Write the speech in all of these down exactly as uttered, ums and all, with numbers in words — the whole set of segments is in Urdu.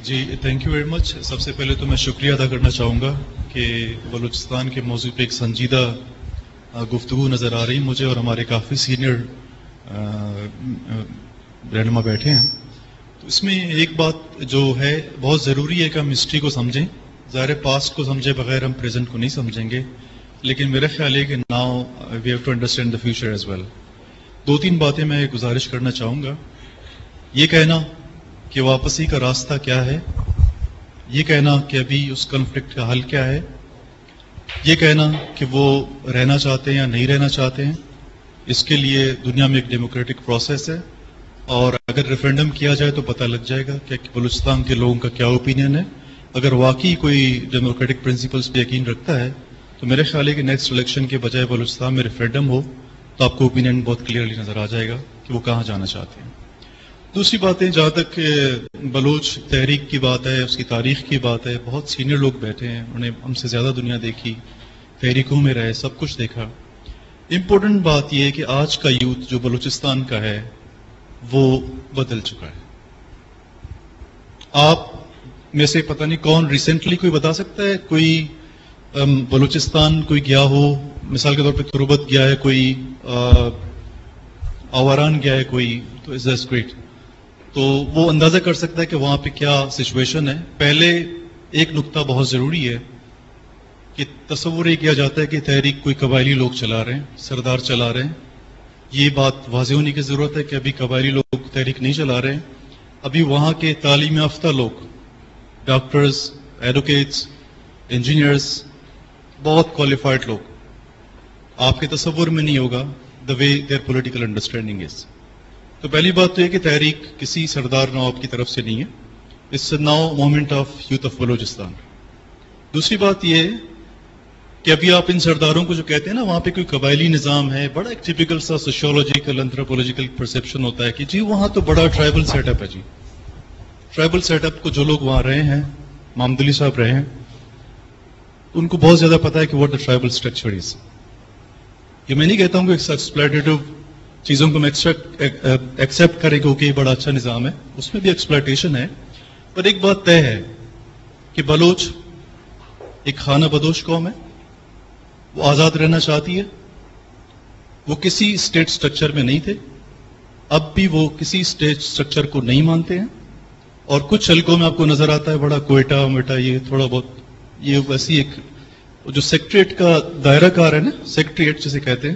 G thank you very much. سب سے پہلے تو میں شکریہ ادا کرنا چاہوں گا کہ بلوچستان کے موضوع پہ ایک سنجیدہ گفتگو نظر آ رہی مجھے، اور ہمارے کافی سینئر رہنما بیٹھے ہیں. تو اس میں ایک بات جو ہے بہت ضروری ہے کہ ہم ہسٹری کو سمجھیں. ظاہر پاسٹ کو سمجھے بغیر ہم پریزنٹ کو نہیں سمجھیں گے، لیکن میرا خیال ہے کہ now we have to understand the future as well. دو تین باتیں میں گزارش کرنا چاہوں گا. یہ کہنا کہ واپسی کا راستہ کیا ہے، یہ کہنا کہ ابھی اس کنفلکٹ کا حل کیا ہے، یہ کہنا کہ وہ رہنا چاہتے ہیں یا نہیں رہنا چاہتے ہیں، اس کے لیے دنیا میں ایک ڈیموکریٹک پروسیس ہے، اور اگر ریفرینڈم کیا جائے تو پتہ لگ جائے گا کہ بلوچستان کے لوگوں کا کیا اوپینین ہے. اگر واقعی کوئی ڈیموکریٹک پرنسپلس پہ یقین رکھتا ہے تو میرے خیال ہے کہ نیکسٹ الیکشن کے بجائے بلوچستان میں ریفرینڈم ہو تو آپ کو اوپینین بہت کلیئرلی نظر آ جائے گا کہ وہ کہاں جانا چاہتے ہیں. دوسری باتیں، جہاں تک بلوچ تحریک کی بات ہے، اس کی تاریخ کی بات ہے، بہت سینئر لوگ بیٹھے ہیں، انہوں نے ہم سے زیادہ دنیا دیکھی، تحریکوں میں رہے، سب کچھ دیکھا. امپورٹنٹ بات یہ ہے کہ آج کا یوتھ جو بلوچستان کا ہے وہ بدل چکا ہے. آپ میں سے پتہ نہیں کون ریسنٹلی کوئی بتا سکتا ہے کوئی بلوچستان کوئی گیا ہو، مثال کے طور پہ تربت گیا ہے کوئی، آواران گیا ہے کوئی، تو از دیٹس گریٹ. تو وہ اندازہ کر سکتا ہے کہ وہاں پہ کیا سچویشن ہے. پہلے ایک نقطہ بہت ضروری ہے کہ تصور یہ کیا جاتا ہے کہ تحریک کوئی قبائلی لوگ چلا رہے ہیں، سردار چلا رہے ہیں. یہ بات واضح ہونے کی ضرورت ہے کہ ابھی قبائلی لوگ تحریک نہیں چلا رہے ہیں. ابھی وہاں کے تعلیم یافتہ لوگ، ڈاکٹرز، ایڈوکیٹس، انجینئرز، بہت کوالیفائڈ لوگ، آپ کے تصور میں نہیں ہوگا the way their political understanding is. تو پہلی بات تو یہ کہ تحریک کسی سردار نواب کی طرف سے نہیں ہے، it's now movement of youth of Balochistan. دوسری بات یہ ہے کہ ابھی آپ ان سرداروں کو جو کہتے ہیں نا وہاں پہ کوئی قبائلی نظام ہے، بڑا ایک ٹیپیکل سا سوشیولوجیکل انتھروپولوجیکل پرسیپشن ہوتا ہے کہ جی وہاں تو بڑا ٹرائبل سیٹ اپ ہے. جی ٹرائبل سیٹ اپ کو جو لوگ وہاں رہے ہیں، محمد علی صاحب رہے ہیں، ان کو بہت زیادہ پتا ہے کہ what the tribal structure is. یہ میں نہیں کہتا ہوں کہ ایکسپلائٹیو چیزوں کو میں ایکسیپٹ کرے کہ یہ بڑا اچھا نظام ہے، اس میں بھی ایکسپلائٹیشن ہے. پر ایک بات طے ہے کہ بلوچ ایک خانہ بدوش قوم ہے، وہ آزاد رہنا چاہتی ہے. وہ کسی اسٹیٹ سٹرکچر میں نہیں تھے، اب بھی وہ کسی اسٹیٹ سٹرکچر کو نہیں مانتے ہیں. اور کچھ حلقوں میں آپ کو نظر آتا ہے بڑا کوئٹہ میٹا، یہ تھوڑا بہت یہ ویسی ایک جو سیکٹریٹ کا دائرہ کار ہے نا، سیکٹریٹ جسے کہتے ہیں.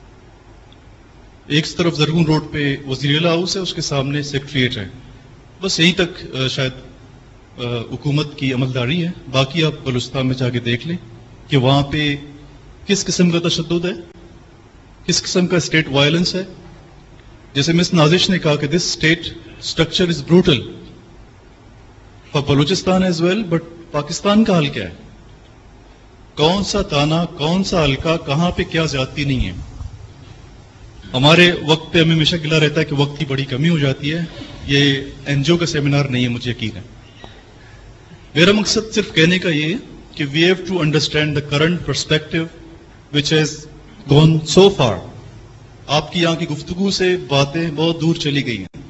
ایک طرف زرگون روڈ پہ وزیر اعلیٰ ہاؤس ہے، اس کے سامنے سیکٹریٹ ہے، بس یہیں تک شاید حکومت کی عملداری ہے. باقی آپ بلوچستان میں جا کے دیکھ لیں کہ وہاں پہ کس قسم کا تشدد ہے، کس قسم کا اسٹیٹ وائلنس ہے. جیسے مس نازش نے کہا کہ this state structure is brutal for Balochistan as well, but Pakistan کا حل کیا ہے؟ کون سا تانا، کون سا حلقہ، کہاں پہ کیا زیادتی نہیں ہے. ہمارے وقت پہ ہمیں ہمیشہ گلا رہتا ہے کہ وقت کی بڑی کمی ہو جاتی ہے. یہ این جی او کا سیمینار نہیں ہے، مجھے یقین ہے. میرا مقصد صرف کہنے کا یہ ہے کہ we have to understand the current perspective which has gone so far. آپ کی یہاں کی گفتگو سے باتیں بہت دور چلی گئی ہیں،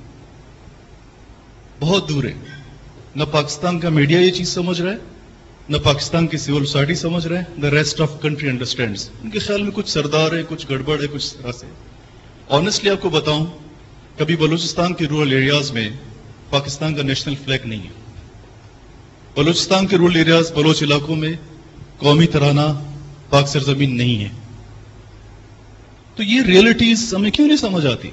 بہت دور ہے. نہ پاکستان کا میڈیا یہ چیز سمجھ رہا ہے، نہ پاکستان کی سول سوسائٹی سمجھ رہے ہیں. The rest of country understands. ان کے خیال میں کچھ سردار ہے، کچھ گڑبڑ ہے، کچھ طرح سے. آنیسٹلی آپ کو بتاؤں، کبھی بلوچستان کے رورل ایریاز میں پاکستان کا نیشنل فلیگ نہیں ہے. بلوچستان کے رورل ایریاز، بلوچ علاقوں میں قومی ترانہ پاک سرزمین نہیں ہے. تو یہ ریئلٹیز ہمیں کیوں نہیں سمجھ آتی؟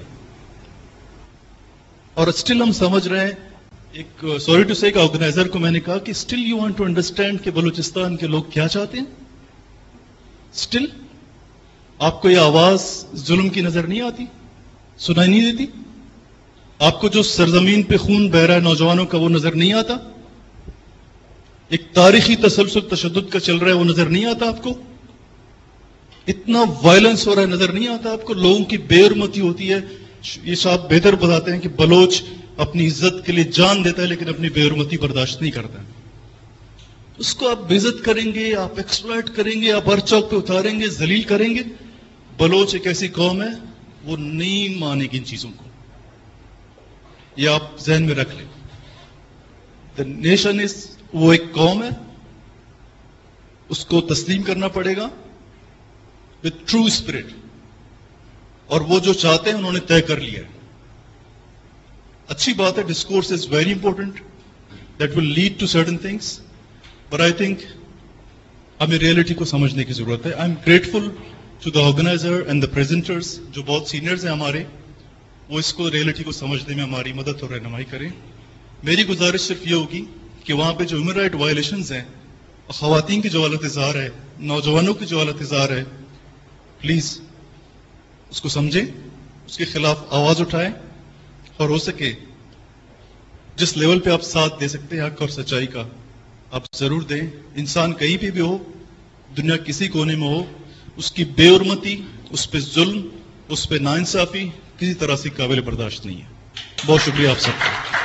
اور اسٹل ہم سمجھ رہے ہیں. ایک سوری ٹو سے ایک آرگنائزر کو میں نے کہا کہ still you want to understand کہ بلوچستان کے لوگ کیا چاہتے ہیں. اسٹل آپ کو یہ آواز ظلم کی نظر نہیں آتی، سنائی نہیں دیتی؟ آپ کو جو سرزمین پہ خون بہ رہا ہے نوجوانوں کا وہ نظر نہیں آتا؟ ایک تاریخی تسلسل تشدد کا چل رہا ہے وہ نظر نہیں آتا آپ کو؟ اتنا وائلنس ہو رہا ہے نظر نہیں آتا آپ کو؟ لوگوں کی بے حرمتی ہوتی ہے. یہ صاحب بہتر بتاتے ہیں کہ بلوچ اپنی عزت کے لیے جان دیتا ہے لیکن اپنی بے حرمتی برداشت نہیں کرتا. اس کو آپ بے عزت کریں گے، آپ ایکسپلائٹ کریں گے، آپ ہر چوک پہ اتاریں گے، ذلیل کریں گے. بلوچ ایک ایسی قوم ہے وہ نہیں مانے گی ان چیزوں کو، یہ آپ ذہن میں رکھ لیں. دا نیشن از، وہ ایک قوم ہے، اس کو تسلیم کرنا پڑے گا وتھ ٹرو اسپرٹ، اور وہ جو چاہتے ہیں انہوں نے طے کر لیا ہے. اچھی بات ہے، discourse is very important, that will lead to certain things, but I think ہمیں ریئلٹی کو سمجھنے کی ضرورت ہے. I am grateful to the organiser and the presenters, جو بہت سینئرز ہیں ہمارے، وہ اس کو ریئلٹی کو سمجھنے میں ہماری مدد اور رہنمائی کریں. میری گزارش صرف یہ ہوگی کہ وہاں پہ جو ہیومن رائٹ وائلیشنز ہیں، خواتین کی جو حالت اظہار ہے، نوجوانوں کی جو حالت اظہار ہے، پلیز اس کو سمجھیں، اس کے خلاف آواز اٹھائیں، اور ہو سکے جس لیول پہ آپ ساتھ دے سکتے ہیں حق اور سچائی کا، آپ ضرور دیں. انسان کہیں پہ بھی ہو، دنیا کسی کونے میں ہو، اس کی بے حرمتی، اس پہ ظلم، اس پہ ناانصافی کسی طرح سے قابل برداشت نہیں ہے. بہت شکریہ آپ سب کا.